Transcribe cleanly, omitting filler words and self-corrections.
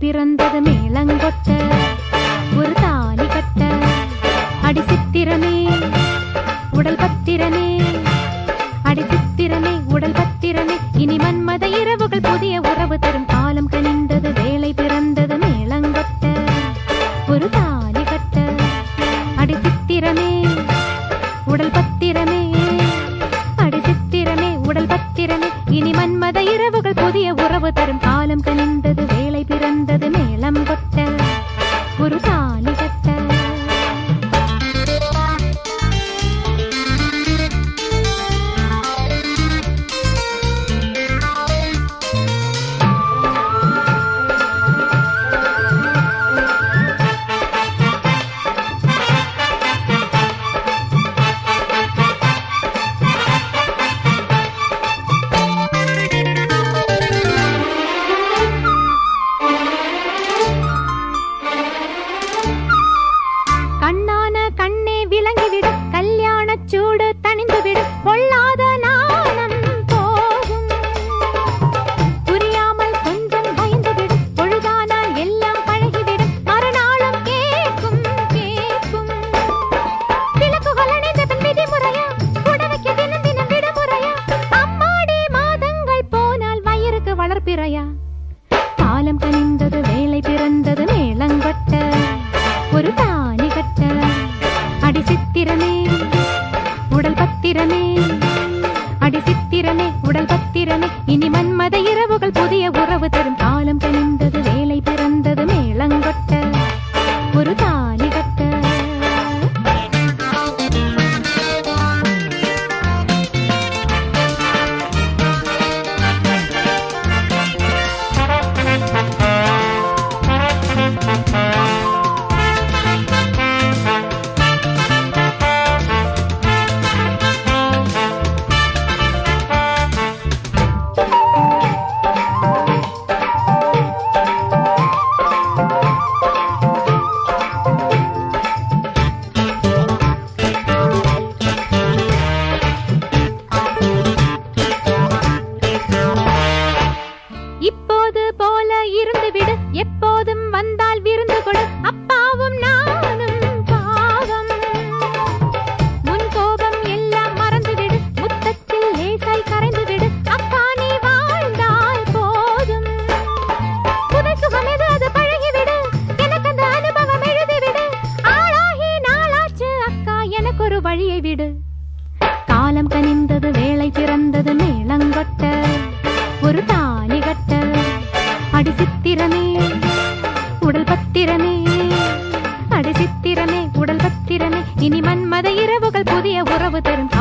பிறந்தது மேளங்கொட்ட ஒரு தாலி கட்ட அடி சித்திரமே உடல் பத்திரமே அடி சித்திரமே உடல் பத்திரமே இனி மன்மத இரவுகள் புதிய உறவு தரும் காலம் கனிந்தது வேலை பிறந்தது மேளங்கொட்ட ஒரு தாலி கட்ட அடி சித்திரமே உடல் பத்திரமே அடி சித்திரமே உடல் பத்திரமே இனி மன்மத இரவுகள் புதிய உறவு தரும் காலம் கனிந்தது வேலை பிறந்தது மேளம் கொட்ட ஒரு தாலி கட்ட சூடு தணிந்துவிடு பொல்லாத நாணம் போகும் புரியாமல் கொஞ்சம் பயந்துவிடு பொழுதானால் எல்லாம் பழகிவிடு மறுநாளும் கேட்கும் கேட்கும் விளக்குகள் அணைந்த பின் விதிமுறையா உடனுக்கு தினம் தினம் விடுமுறையா அம்மாடி மாதங்கள் போனால் வயிறுக்கு வளர்ப்பிறையா காலம் கனிந்தது வேலை பிறந்தது மேளங்கொட்ட ஒரு தாலி கட்ட அடி சித்திரமே உடல் பத்திரமே அடி சித்திரமே உடல் பத்திரமே இனி மன்மத இரவுகள் புதிய உறவு தரும் காலம் கனிந்தது வேலை பிறந்தது மேளங்கொட்ட ஒரு தாலி கட்ட இப்போது போல இருந்து விடு எப்போதும் வந்தால் விருந்து கொடு அப்பாவும் நானும் பாவம் முன் கோபம் எல்லாம் மறந்து விடு முத்தத்தில் லேசாய் கரைந்து விடு அக்கா நீ வாழ்ந்தால் போதும் புதை சுகம் எது அது பழகிவிடு எனக்கு அந்த அனுபவம் எழுதிவிடு ஆளாகி நாளாச்சு அக்கா எனக்கு ஒரு வழியை விடு காலம் கனிந்தது வேலை பிறந்தது மேளங்கொட்ட ஒரு தாலி கட்ட அடி சித்திரமே உடல் பத்திரமே அடி சித்திரமே உடல் பத்திரமே இனி மன்மத இரவுகள் புதிய உறவு தரும்